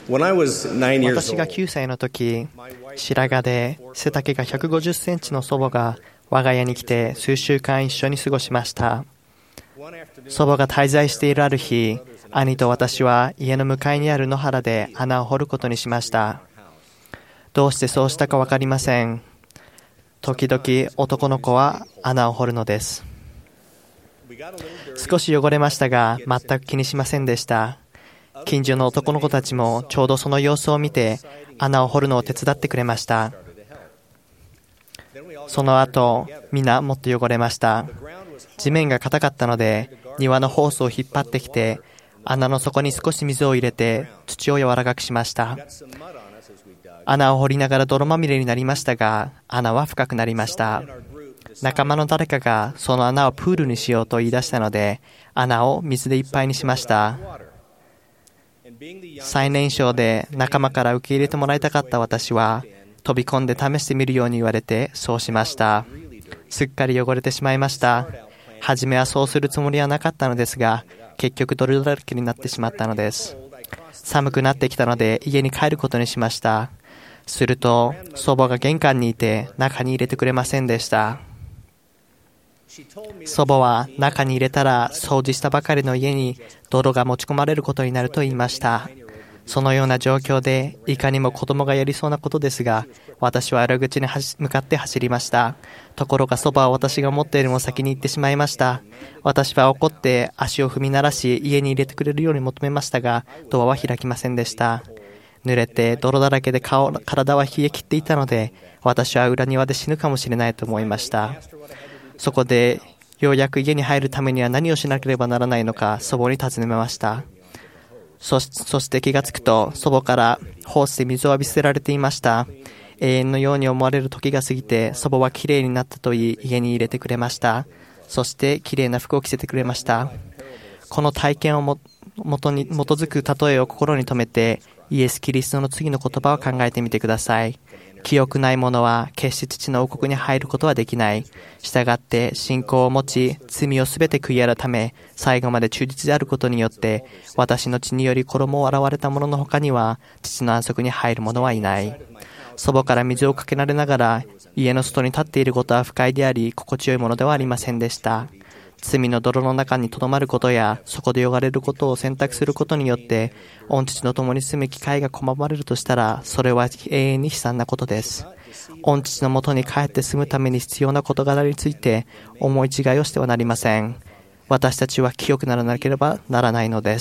私が9歳の時、白髪で背丈が150センチの祖母が我が家に来て数週間一緒に過ごしました。祖母が滞在しているある日、兄と私は家の向かいにある野原で穴を掘ることにしました。どうしてそうしたか分かりません。時々男の子は穴を掘るのです。少し汚れましたが全く気にしませんでした。近所の男の子たちもちょうどその様子を見て穴を掘るのを手伝ってくれました。その後、皆もっと汚れました。地面が硬かったので庭のホースを引っ張ってきて穴の底に少し水を入れて土を柔らかくしました。穴を掘りながら泥まみれになりましたが、穴は深くなりました。仲間の誰かがその穴をプールにしようと言い出したので、穴を水でいっぱいにしました。最年少で仲間から受け入れてもらいたかった私は、飛び込んで試してみるように言われてそうしました。すっかり汚れてしまいました。初めはそうするつもりはなかったのですが、結局泥だらけになってしまったのです。寒くなってきたので家に帰ることにしました。すると祖母が玄関にいて中に入れてくれませんでした。祖母は中に入れたら掃除したばかりの家に泥が持ち込まれることになると言いました。そのような状況でいかにも子供がやりそうなことですが、私は裏口に向かって走りました。ところが祖母は私が思ったよりも先に行ってしまいました。私は怒って足を踏み鳴らし家に入れてくれるように求めましたが、ドアは開きませんでした。濡れて泥だらけで体は冷え切っていたので、私は裏庭で死ぬかもしれないと思いました。そこでようやく家に入るためには何をしなければならないのか祖母に尋ねました。そして気がつくと祖母からホースで水を浴びせられていました。永遠のように思われる時が過ぎて祖母はきれいになったと言い家に入れてくれました。そしてきれいな服を着せてくれました。この体験を基づく例えを心に留めてイエス・キリストの次の言葉を考えてみてください。記憶ない者は決して父の王国に入ることはできない。したがって信仰を持ち罪をすべて悔い改め最後まで忠実であることによって私の血により衣を洗われた者の他には父の安息に入る者はいない。祖母から水をかけられながら家の外に立っていることは不快であり心地よいものではありませんでした。罪の泥の中にとどまることやそこで汚れることを選択することによって御父の共に住む機会が拒まれるとしたら、それは永遠に悲惨なことです。御父のもとに帰って住むために必要な事柄について思い違いをしてはなりません。私たちは清くならなければならないのです。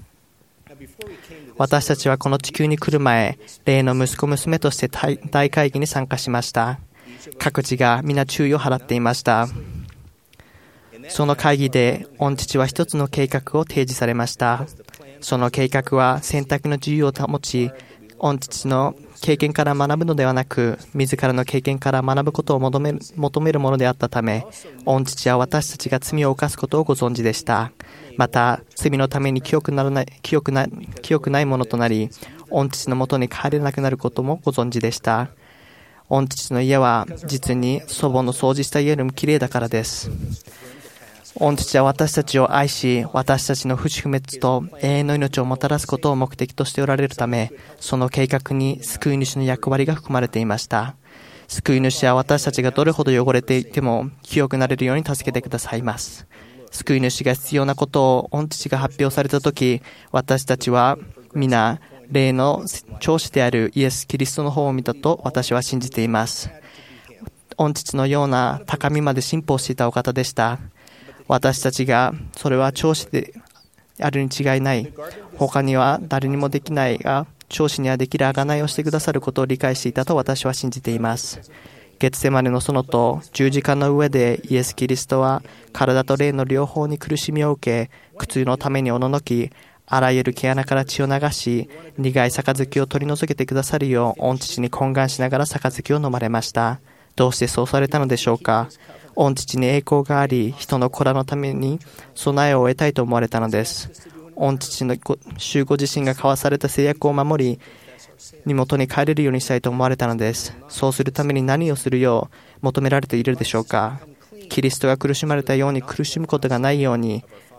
私たちはこの地球に来る前、霊の息子娘として大会議に参加しました。各地が皆注意を払っていました。その会議で御父は一つの計画を提示されました。その計画は選択の自由を保ち、御父の経験から学ぶのではなく、自らの経験から学ぶことを求めるものであったため、御父は私たちが罪を犯すことをご存知でした。また、罪のために清くないものとなり、御父のもとに帰れなくなることもご存知でした。御父の家は実に祖母の掃除した家よりもきれいだからです。御父は私たちを愛し、私たちの不死不滅と永遠の命をもたらすことを目的としておられるため、その計画に救い主の役割が含まれていました。救い主は私たちがどれほど汚れていても清くなれるように助けてくださいます。救い主が必要なことを御父が発表されたとき、私たちは皆霊の長子であるイエス・キリストの方を見たと私は信じています。御父のような高みまで進歩していたお方でした。私たちがそれは長子であるに違いない、他には誰にもできないが長子にはできる贖いをしてくださることを理解していたと私は信じています。ゲツセマネの園と十字架の上でイエス・キリストは体と霊の両方に苦しみを受け、苦痛のためにおののき、あらゆる毛穴から血を流し、苦い杯を取り除けてくださるよう御父に懇願しながら杯を飲まれました。どうしてそうされたのでしょうか。御父に栄光があり、人の子らのために備えを得たいと思われたのです。御父の主ご自身が交わされた制約を守り、身元に帰れるようにしたいと思われたのです。そうするために何をするよう求められているでしょうか。キリストが苦しまれたように苦しむことがないように、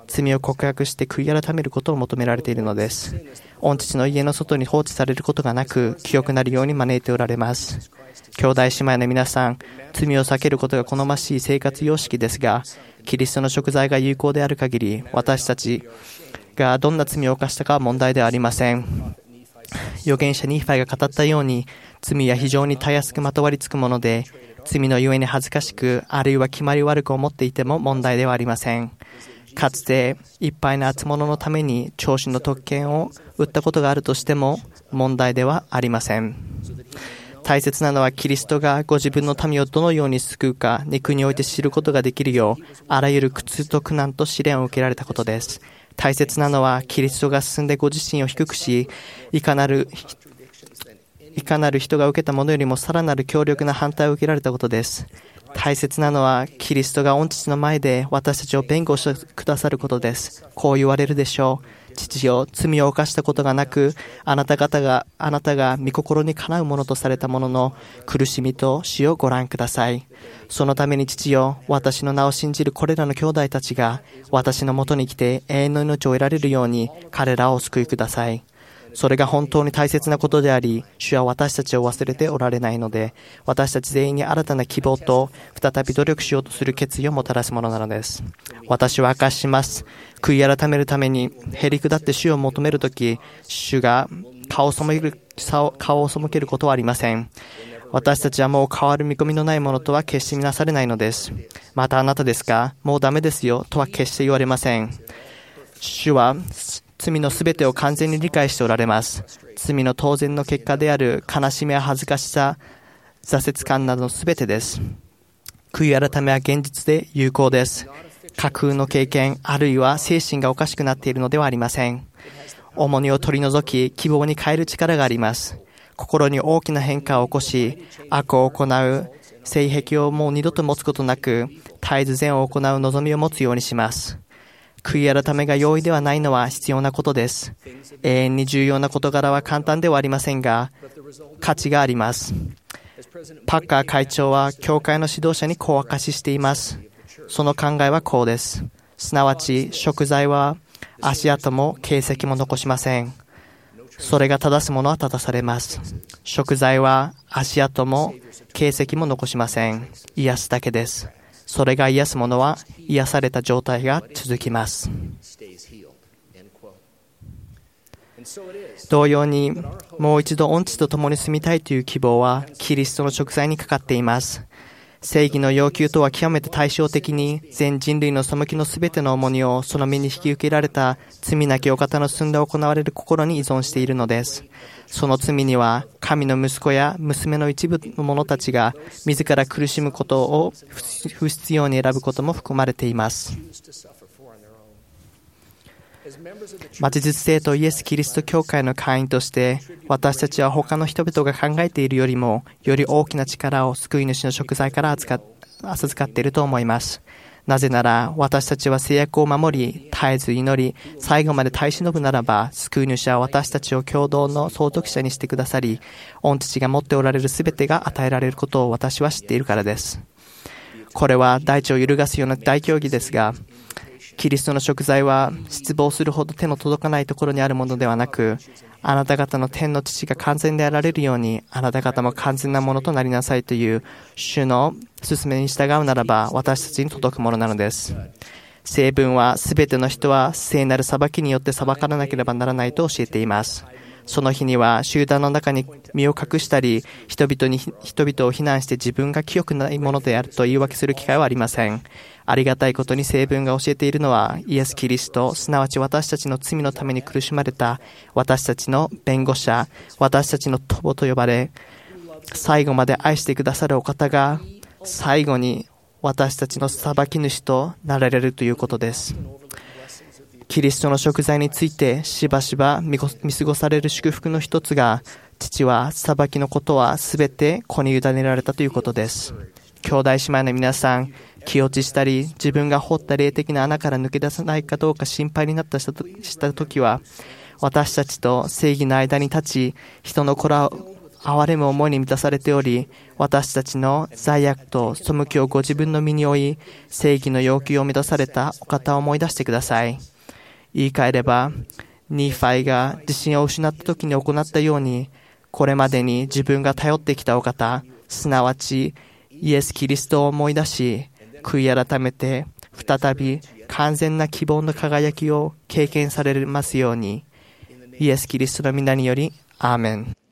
罪を告白して悔い改めることを求められているのです。御父の家の外に放置されることがなく、清くなるように招いておられます。兄弟姉妹の皆さん、罪を避けることが好ましい生活様式ですが、キリストの贖罪が有効である限り、私たちがどんな罪を犯したかは問題ではありません。預言者ニーファイが語ったように、罪は非常にたやすくまとわりつくもので、罪のゆえに恥ずかしく、あるいは決まり悪く思っていても問題ではありません。かつていっぱいの集物のために長子の特権を売ったことがあるとしても問題ではありません。大切なのはキリストがご自分の民をどのように救うか肉において知ることができるよう、あらゆる苦痛と苦難と試練を受けられたことです。大切なのはキリストが進んでご自身を低くし、いかなる人が受けたものよりもさらなる強力な反対を受けられたことです。大切なのはキリストが御父の前で私たちを弁護してくださることです。こう言われるでしょう。父よ、罪を犯したことがなく、あなたが御心にかなうものとされたものの苦しみと死をご覧ください。そのために父よ、私の名を信じるこれらの兄弟たちが私のもとに来て永遠の命を得られるように彼らをお救いください。それが本当に大切なことであり、主は私たちを忘れておられないので、私たち全員に新たな希望と再び努力しようとする決意をもたらすものなのです。私は証しします。悔い改めるためにへりくだって主を求めるとき、主が顔を背けることはありません。私たちはもう変わる見込みのないものとは決して見なされないのです。またあなたですか、もうダメですよとは決して言われません。主は罪のすべてを完全に理解しておられます。罪の当然の結果である悲しみや恥ずかしさ、挫折感などのすべてです。悔い改めは現実で有効です。架空の経験、あるいは精神がおかしくなっているのではありません。重荷を取り除き、希望に変える力があります。心に大きな変化を起こし、悪を行う性癖をもう二度と持つことなく、絶えず善を行う望みを持つようにします。悔い改めが容易ではないのは必要なことです。永遠に重要な事柄は簡単ではありませんが、価値があります。パッカー会長は教会の指導者にこう明かししています。その考えはこうです。すなわち、贖罪は足跡も形跡も残しません。それが正すものは正されます。贖罪は足跡も形跡も残しません。癒すだけです。それが癒すものは癒された状態が続きます。同様に、もう一度御父と共に住みたいという希望はキリストの贖罪にかかっています。正義の要求とは極めて対照的に、全人類の背きのすべての重荷をその身に引き受けられた罪なきお方の住んで行われる心に依存しているのです。その罪には、神の息子や娘の一部の者たちが自ら苦しむことを不必要に選ぶことも含まれています。末日聖徒イエス・キリスト教会の会員として、私たちは他の人々が考えているよりも、より大きな力を救い主の贖罪から授かっていると思います。なぜなら、私たちは制約を守り、絶えず祈り、最後まで耐え忍ぶならば、救い主は私たちを共同の相続者にしてくださり、御父が持っておられるすべてが与えられることを私は知っているからです。これは大地を揺るがすような大競技ですが、キリストの贖罪は失望するほど手の届かないところにあるものではなく、あなた方の天の父が完全であられるように、あなた方も完全なものとなりなさいという主の勧めに従うならば、私たちに届くものなのです。聖文はすべての人は聖なる裁きによって裁かれなければならないと教えています。その日には集団の中に身を隠したり、人々を非難して自分が清くないものであると言い訳する機会はありません。ありがたいことに聖文が教えているのは、イエス・キリスト、すなわち私たちの罪のために苦しまれた私たちの弁護者、私たちの友と呼ばれ、最後まで愛してくださるお方が、最後に私たちの裁き主となられるということです。キリストの贖罪についてしばしば見過ごされる祝福の一つが、父は裁きのことはすべて子に委ねられたということです。兄弟姉妹の皆さん、気落ちしたり、自分が掘った霊的な穴から抜け出せないかどうか心配になったしたときは、私たちと正義の間に立ち、人の子ら憐れむ思いに満たされており、私たちの罪悪と背きをご自分の身に負い、正義の要求を満たされたお方を思い出してください。言い換えれば、ニーファイが自信を失った時に行ったように、これまでに自分が頼ってきたお方、すなわちイエス・キリストを思い出し、悔い改めて再び完全な希望の輝きを経験されますように、イエス・キリストの皆により、アーメン。